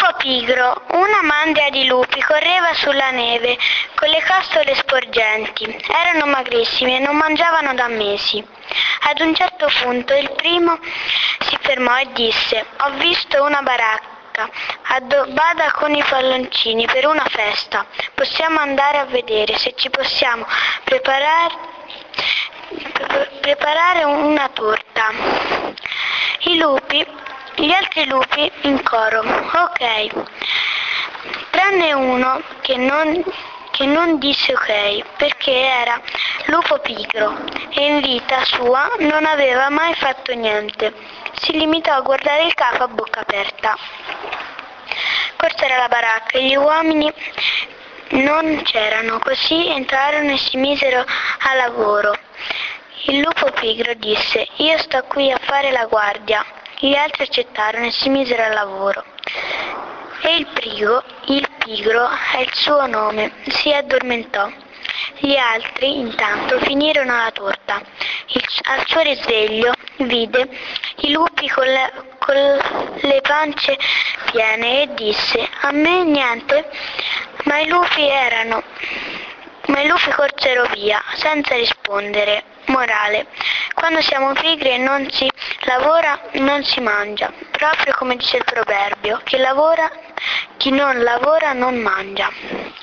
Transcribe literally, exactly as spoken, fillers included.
Lupo pigro. Una mandria di lupi correva sulla neve con le costole sporgenti. Erano magrissimi e non mangiavano da mesi. Ad un certo punto il primo si fermò e disse: «Ho visto una baracca addobbata con i palloncini per una festa. Possiamo andare a vedere se ci possiamo preparare, preparare una torta». I lupi, gli altri lupi in coro: «Ok», tranne uno che non, che non disse ok, perché era lupo pigro e in vita sua non aveva mai fatto niente. Si limitò a guardare il capo a bocca aperta. Corsero alla baracca e gli uomini non c'erano, così entrarono e si misero a lavoro. Il lupo pigro disse: «Io sto qui a fare la guardia». Gli altri accettarono e si misero al lavoro. E il pigro, il pigro è il suo nome, si addormentò. Gli altri intanto finirono la torta. Il, al suo risveglio vide i lupi con le, con le pance piene e disse: «A me niente». Ma i lupi erano, ma i lupi corsero via senza rispondere. Morale: quando siamo pigri e non si lavora non si mangia, proprio come dice il proverbio: chi lavora, chi non lavora non mangia.